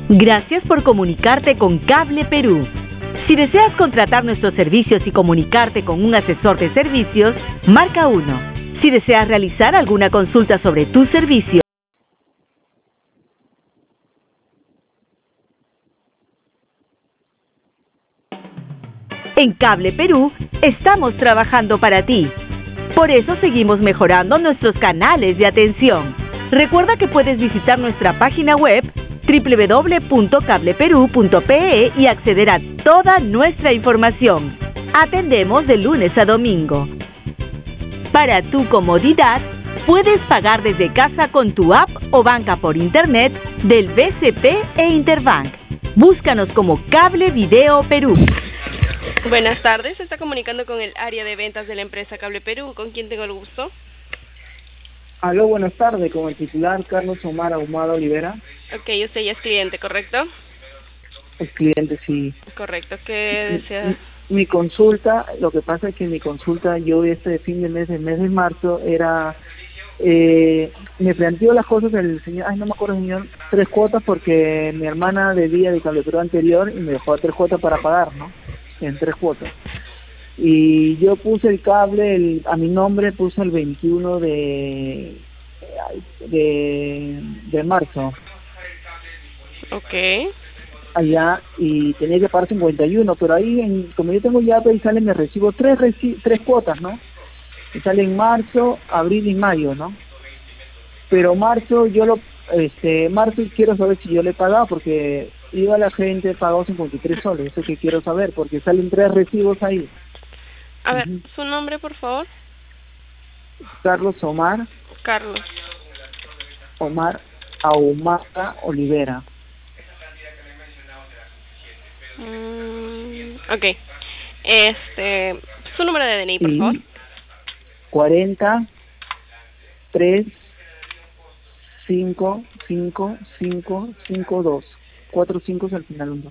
Gracias por comunicarte con Cable Perú. Si deseas contratar nuestros servicios y comunicarte con un asesor de servicios, marca 1. Si deseas realizar alguna consulta sobre tu servicio, en Cable Perú estamos trabajando para ti. Por eso seguimos mejorando nuestros canales de atención. Recuerda que puedes visitar nuestra página web www.cableperu.pe y acceder a toda nuestra información. Atendemos de lunes a domingo. Para tu comodidad, puedes pagar desde casa con tu app o banca por internet del BCP e Interbank. Búscanos como Cable Video Perú. Buenas tardes, se está comunicando con el área de ventas de la empresa Cable Perú. ¿Con quién tengo el gusto? Aló, buenas tardes, con el titular Carlos Omar Ahumada Olivera. Ok, usted ya es cliente, ¿correcto? El cliente, sí. Correcto, ¿qué desea? Mi consulta, lo que pasa es que mi consulta, yo este fin de mes, el mes de marzo, era... me planteó las cosas el señor, no me acuerdo el señor, 3 cuotas porque mi hermana debía de Cable Perú anterior y me dejó 3 cuotas para pagar, ¿no? En 3 cuotas. Y yo puse el cable, a mi nombre puse el 21 de marzo. Ok. Allá, y tenía que pagar 51, pero ahí, como yo tengo Yape, y sale, me recibo 3 cuotas, ¿no? Y sale en marzo, abril y mayo, ¿no? Pero marzo, marzo quiero saber si yo le he pagado, porque iba la gente, pagó 53 soles, eso que quiero saber, porque salen 3 recibos ahí. A ver, ¿su nombre, por favor? Carlos Omar. Carlos. Omar Ahumada Olivera. Ok. Su número de DNI, por favor. 40 3 5 5 5 5 2. 4 5 al final, un 2.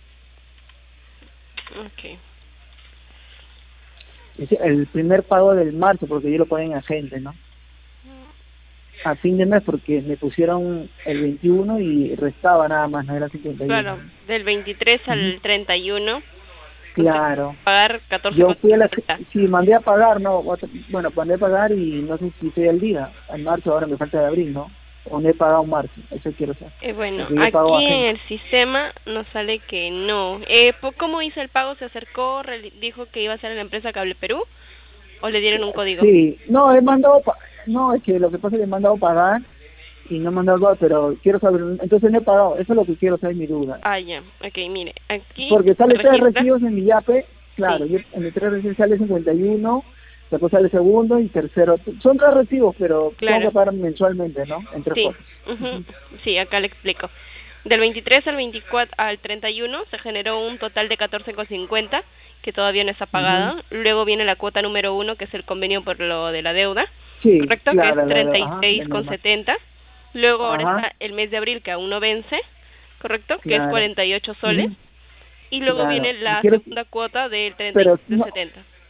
Ok. Es el primer pago del marzo, porque yo lo pagué en agente, ¿no? A fin de mes, porque me pusieron el 21 y restaba nada más, no era 51. Claro, del 23 al 31. Claro. Pagar 14. Yo fui sí, mandé a pagar, ¿no? Bueno, mandé a pagar y no sé si estoy al día. En marzo, ahora me falta de abril, ¿no? O no he pagado en marzo, eso quiero saber. Bueno, aquí en el sistema nos sale que no. ¿Cómo hizo el pago? ¿Se acercó? ¿Dijo que iba a ser en la empresa Cable Perú? ¿O le dieron un código? Sí, no, he mandado... No, es que lo que pasa es que he mandado pagar y no he mandado pagar, pero quiero saber... Entonces no he pagado, eso es lo que quiero saber, mi duda. Ah, ya, ok, mire, aquí... Porque sale 3 recibos en mi Yape, claro, sí. En mi 3 recibos sale 51... Después sale segundo y tercero. Son 3 recibos, pero tengo que pagar mensualmente, ¿no? En 3 cuotas. Sí, acá le explico. Del 23 al 24 al 31 se generó un total de 14,50 que todavía no está pagada. Luego viene la cuota número 1, que es el convenio por lo de la deuda. Sí, correcto, claro, que es 36,70. Luego ahora está el mes de abril, que aún no vence, correcto, que es 48 soles. Y luego viene la segunda cuota del 36,70.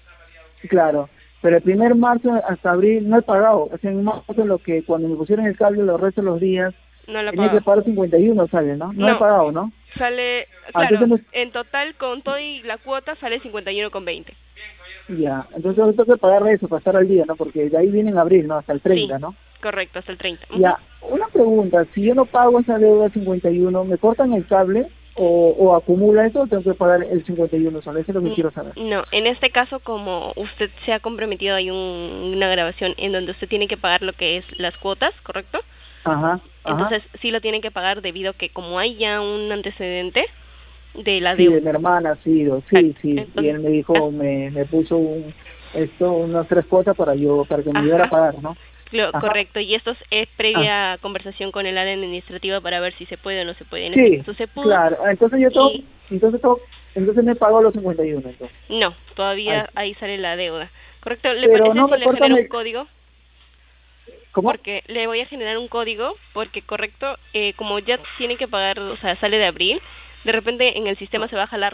Claro. Pero el primer marzo hasta abril no he pagado. O sea, en marzo lo que cuando me pusieron el cable los restos de los días no lo tenía que pagar 51, sale, ¿no? No he pagado, ¿no? Sale, claro, en total con todo y la cuota sale 51,20. Ya, entonces yo tengo que pagar eso para estar al día, ¿no? Porque de ahí viene en abril, ¿no? Hasta el 30, ¿no? Correcto, hasta el 30. Ya, una pregunta, si yo no pago esa deuda 51, ¿me cortan el cable? ¿O acumula eso o tengo que pagar el 51 soles? Eso es lo que quiero saber. No, en este caso, como usted se ha comprometido, hay una grabación en donde usted tiene que pagar lo que es las cuotas, ¿correcto? Entonces, sí lo tiene que pagar debido a que como hay ya un antecedente de la deuda. Sí, de mi hermana ha sido, sí. Entonces, y él me dijo, me puso unas 3 cuotas para que me ayudara a pagar, ¿no? Correcto, y esto es previa conversación con el área administrativa para ver si se puede o no se puede. En sí, este caso se pudo. Claro, entonces entonces me pagó los 51, entonces. No, todavía ahí sale la deuda. Correcto, ¿le Pero parece no si le genero un código? ¿Cómo? Porque le voy a generar un código, porque correcto, como ya tiene que pagar, o sea, sale de abril, de repente en el sistema se va a jalar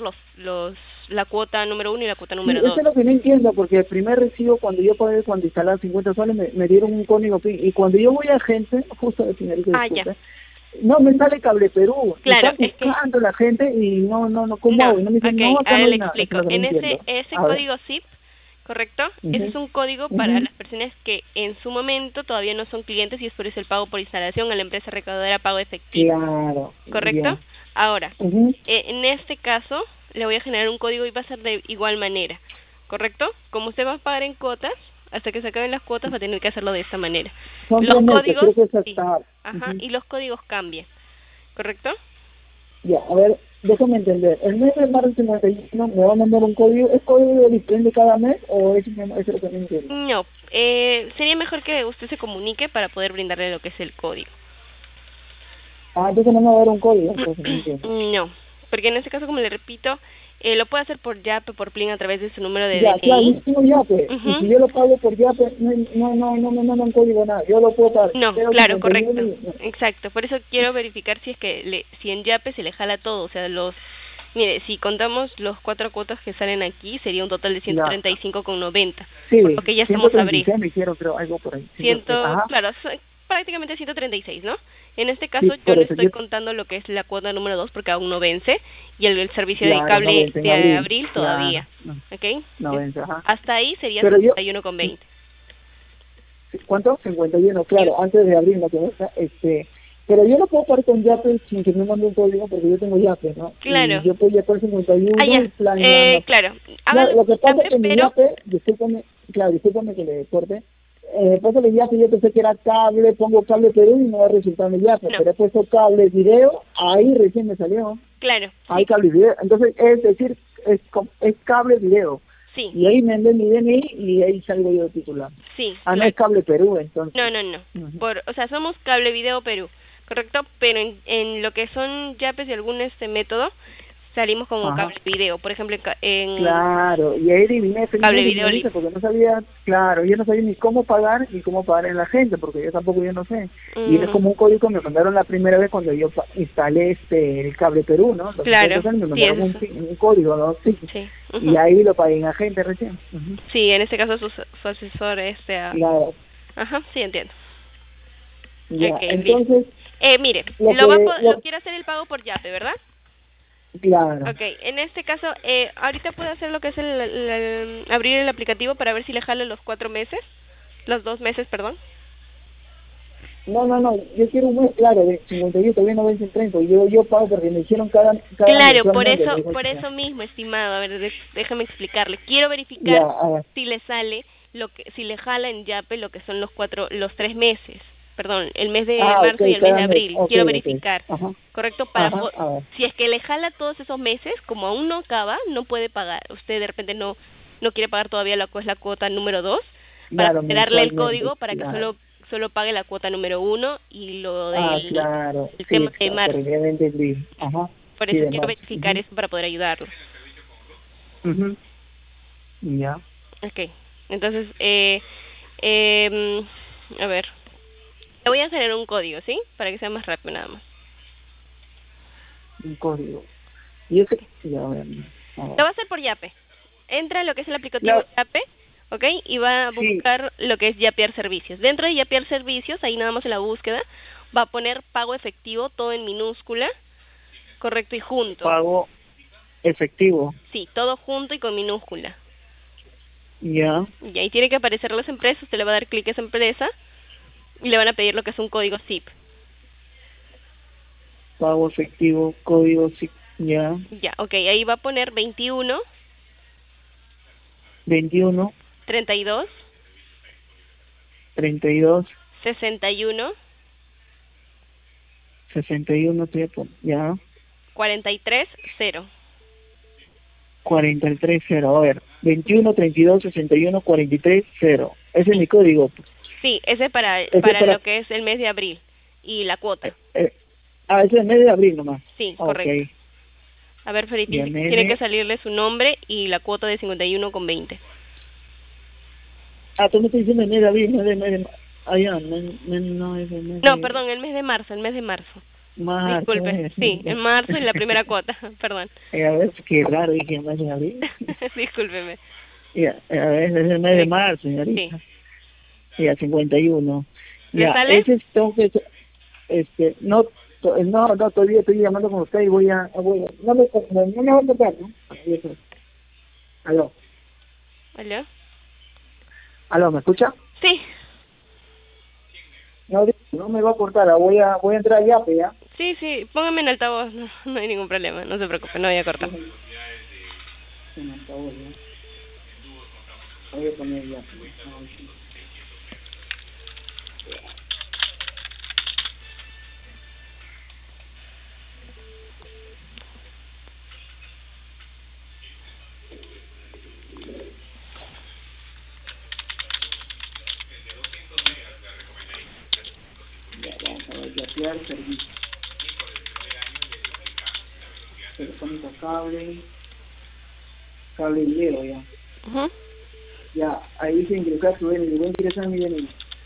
la cuota número 1 y la cuota número 2. Eso es lo que no entiendo, porque el primer recibo, cuando yo pagué, cuando instalaron 50 soles, me dieron un código PIN. Y cuando yo voy a gente, justo de señorita, No, me sale Cable Perú. Claro, me está buscando la gente y no, ¿cómo hago? Y no me dicen, no, acá no le hay nada. explico. En ese código zip, ¿correcto? Ese es un código para las personas que en su momento todavía no son clientes y es por eso el pago por instalación a la empresa recaudadora pago efectivo. Claro. ¿Correcto? Bien. Ahora, en este caso, le voy a generar un código y va a ser de igual manera. ¿Correcto? Como usted va a pagar en cuotas, hasta que se acaben las cuotas va a tener que hacerlo de esta manera. Son los códigos, creo que es hasta... y los códigos cambian. ¿Correcto? Ya, a ver, déjame entender. El mes de marzo 51 me va a mandar un código. ¿Es código diferente cada mes o es lo que no entiendo? No, sería mejor que usted se comunique para poder brindarle lo que es el código. Entonces no me va a dar un código. Entonces, no entiendo. No, porque en este caso, como le repito, lo puede hacer por Yape, por Plin a través de su número de ya, DNI. Claro, yo tengo Yape. Y si yo lo pago por Yape, no me mandan código nada. Yo lo puedo pagar. No, claro, correcto. Exacto. Por eso quiero verificar si es que si en Yape se le jala todo. O sea, mire, si contamos los 4 cuotas que salen aquí, sería un total de 135,90. Sí, por lo que ya estamos abril. Me hicieron, creo, algo por ahí. Claro, prácticamente 136, ¿no? En este caso yo le estoy contando lo que es la cuota número 2 porque aún no vence y el servicio de cable de abril todavía. ¿Ok? No vence, Hasta ahí sería 51,20. ¿Cuánto? 51, claro, antes de abril, pero yo no puedo pagar con Yape sin que me mande un código porque yo tengo Yape, ¿no? Claro. Y yo puedo Yape 51 claro. Lo que pasa es que mi Yape, discúlpame que le corte, pasa que Yape yo pensé que era cable, pongo Cable Perú y me va a resultar mi Yape, pero he puesto cable video, ahí recién me salió. Claro. Ahí cable video, entonces es decir, es cable video. Sí. Y ahí me envían mi DNI y ahí salgo yo titular. Sí. No es Cable Perú, entonces. No. O sea, somos Cable Video Perú, ¿correcto? Pero en lo que son Yapes y algún método, salimos como Cable Video. Por ejemplo, en... Claro, y ahí adiviné Cable Video porque no sabía, yo no sabía ni cómo pagar en la gente, porque yo tampoco no sé. Y es como un código que me mandaron la primera vez cuando yo instalé el Cable Perú, ¿no? Claro. Me mandaron un código, ¿no? Sí. Y ahí lo pagué en agente recién. Sí, en este caso su asesor Claro. Ajá, sí, entiendo. Ya, entonces... mire, lo quiere hacer el pago por Yape, ¿verdad? Claro. Ok, en este caso, ahorita puede hacer lo que es abrir el aplicativo para ver si le jala los 4 meses, los 2 meses, perdón. No, yo quiero un mes, claro, de 51 todavía no vence el 30, yo pago porque me hicieron cada Claro, por eso mismo, estimado, a ver, déjame explicarle. Quiero verificar si le sale, si le jala en Yape lo que son los 3 meses. Perdón, el mes de marzo y el mes de abril. Quiero verificar. ¿Correcto? Si es que le jala todos esos meses, como aún no acaba, no puede pagar. Usted de repente no quiere pagar todavía la cuota número 2, para darle el código para que solo pague la cuota número 1 y lo del el tema de marzo. Por eso quiero verificar eso para poder ayudarlo. Ya. Ok, entonces, a ver. Le voy a generar un código, ¿sí? Para que sea más rápido nada más. Un código. ¿Y ese? Ya, a ver. Lo va a hacer por Yape. Entra en lo que es el aplicativo Yape, ¿ok? Y va a buscar lo que es Yapear Servicios. Dentro de Yapear Servicios, ahí nada más en la búsqueda, va a poner pago efectivo, todo en minúscula, correcto y junto. Pago efectivo. Sí, todo junto y con minúscula. Ya. Y ahí tiene que aparecer las empresas, usted le va a dar clic a esa empresa y le van a pedir lo que es un código zip. Pago efectivo, código zip, ya. Ya, ok, ahí va a poner 21 32 61 ya. 43 0. 43 0, a ver, 21 32 61 43 0. Ese es mi código. Sí, ese para lo que es el mes de abril y la cuota. Ese es el mes de abril nomás. Sí, correcto. A ver, Felipe, tiene que salirle su nombre y la cuota de 51,20. Tú me estás diciendo el mes de abril, no es el mes de no es el mes No, perdón, el mes de marzo, Disculpe, sí, en marzo y la primera cuota, perdón. A ver, qué raro, dije el mes de abril. Discúlpeme. A ver, es el mes de marzo, señorita. Sí. 51. Ya, ese entonces, no, No, todavía estoy llamando con usted y voy a no me va a tocar, ¿no? Aló. ¿Aló? ¿Aló, me escucha? Sí. No me va a cortar, voy a entrar ya, ¿ya? Sí, póngame en altavoz, no hay ningún problema, no se preocupe, no voy a cortar. En altavoz, ya. Voy a poner ya. Vamos a yapear servicio. Telefónica cable y video ya. Ya, ahí dice ingresar tu DNI, voy a ingresar mi DNI.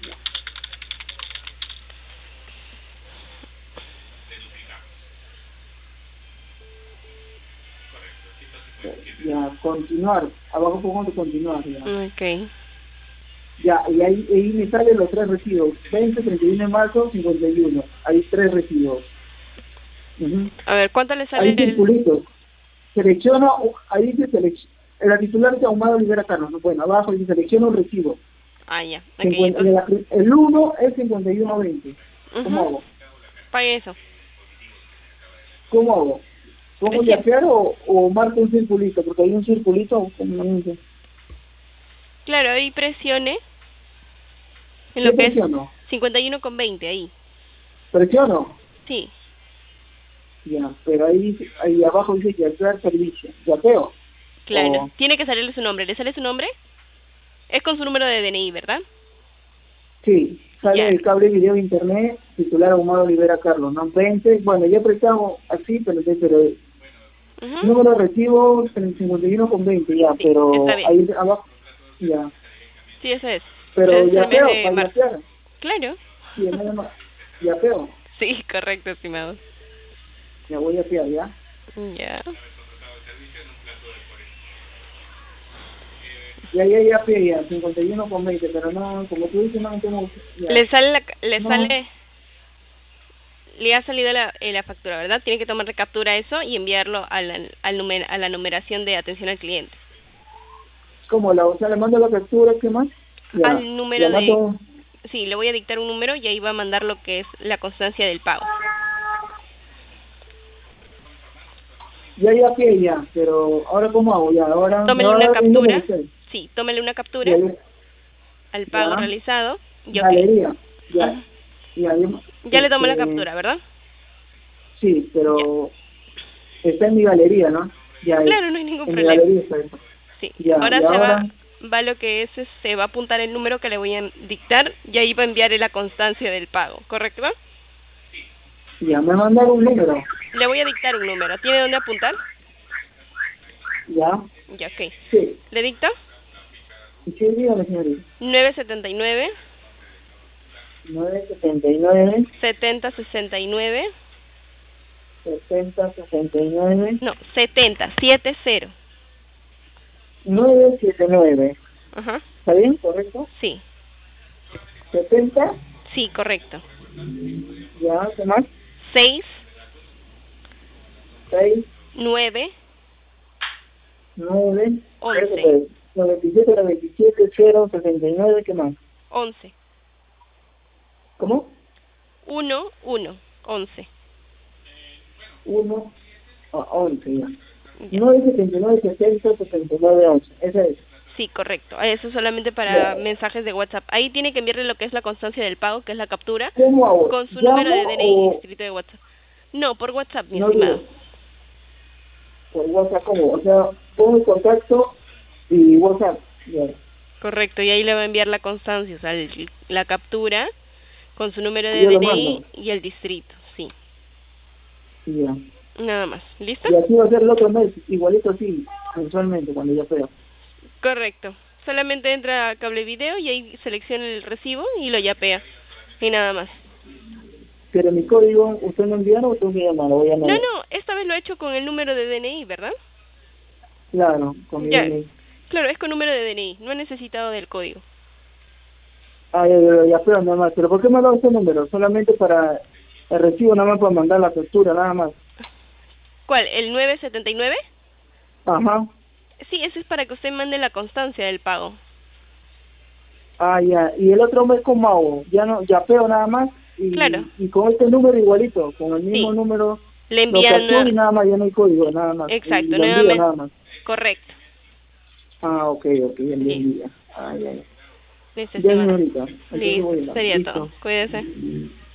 Ya, continuar, abajo pongo continuar ya. Okay. Ya, y ahí me salen los 3 recibos, 20, 31 de marzo, 51, hay 3 recibos. A ver, ¿cuánto le sale? Ahí circulito, selecciono, ahí dice la titular de Ahumada Olivera Carlos, bueno, abajo dice selecciona un recibo. Ya, okay, el 1 es 51.20, ¿cómo hago? Pague eso. ¿Cómo hago? ¿Pongo yapear o marco un circulito? Porque hay un circulito, como no sé. Claro, ahí presione en lo que presiono? Es 51,20 ahí. ¿Presiono? Sí. Ya, pero ahí abajo dice yapear servicio. ¿Yapeo? Claro, tiene que salirle su nombre. ¿Le sale su nombre? Es con su número de DNI, ¿verdad? Sí, sale el cable video internet, titular Ahumada Olivera Carlos, ¿no? 20, bueno, ya prestamos así, pero número de recibo 51,20 ya, sí, pero ahí abajo, ya. Sí, eso es. Pero yapeo, para yapear. Claro. Sí, nada más, yapeo. Sí, correcto, estimado. Ya voy a yapear, ¿ya? Ya. Ya, 51,20, pero no, como tú dices, no tengo... Ya. Le ha salido la factura, ¿verdad? Tiene que tomar captura de eso y enviarlo a la numeración de atención al cliente. ¿Cómo? O sea, le mando la captura, ¿qué más? Ya. Al número Sí, le voy a dictar un número y ahí va a mandar lo que es la constancia del pago. Ya, pero ahora ¿cómo hago? Ya, ahora... Tómele una captura. Sí, tómele una captura al pago realizado. Galería. Ya. Ya le tomó la captura, ¿verdad? Sí, pero está en mi galería, ¿no? Ya, claro, no hay ningún problema. Mi galería está eso. Sí, ya, ahora va lo que es, se va a apuntar el número que le voy a dictar y ahí va a enviar la constancia del pago, ¿correcto? Ya, me mandaron un número. Le voy a dictar un número. ¿Tiene dónde apuntar? Ya. Ya, ok. Sí. ¿Le dicto? Sí, dígame, señorita. 979 7069 No, 70 979. Ajá. ¿Está bien? ¿Correcto? Sí. 70. Sí, correcto. Ya, ¿qué más? 6 9 11 97 0 69, ¿qué más? 11. ¿Cómo? 11. 1 a 11, ya. 979 70 79 11. Esa es. Sí, correcto. Eso solamente para mensajes de WhatsApp. Ahí tiene que enviarle lo que es la constancia del pago, que es la captura, con su número de DNI inscrito de WhatsApp. No, por WhatsApp, mi estimado. Por WhatsApp, ¿cómo? O sea, pongo el contacto y WhatsApp. Ya. Correcto, y ahí le va a enviar la constancia, o sea, la captura con su número de DNI y el distrito, sí. Ya. Nada más. ¿Listo? Y así va a ser el otro mes, igualito así, mensualmente, cuando ya pueda. Correcto. Solamente entra a cable video y ahí selecciona el recibo y lo yapea. Y nada más. Pero mi código, ¿usted lo enviaron o usted me llama? Lo voy a llamar. No, esta vez lo he hecho con el número de DNI, ¿verdad? Claro, con mi DNI. Claro, es con número de DNI, no he necesitado del código. Ya, pero nada más. ¿Pero por qué me ha dado ese número? ¿Solamente para El recibo nada más para mandar la factura, nada más. ¿Cuál? ¿El 979? Ajá. Sí, ese es para que usted mande la constancia del pago. Ah, ya. ¿Y el otro mes cómo hago? Ya no, ya peo nada más. Claro. Y con este número igualito, con el mismo número. Le envían y nada más, ya no hay código, nada más. Exacto, y nuevamente. Nada más. Correcto. Ah, ok, ya envía. Ah, ya. Listo, ya, señorita. Listo, sería todo. Cuídese.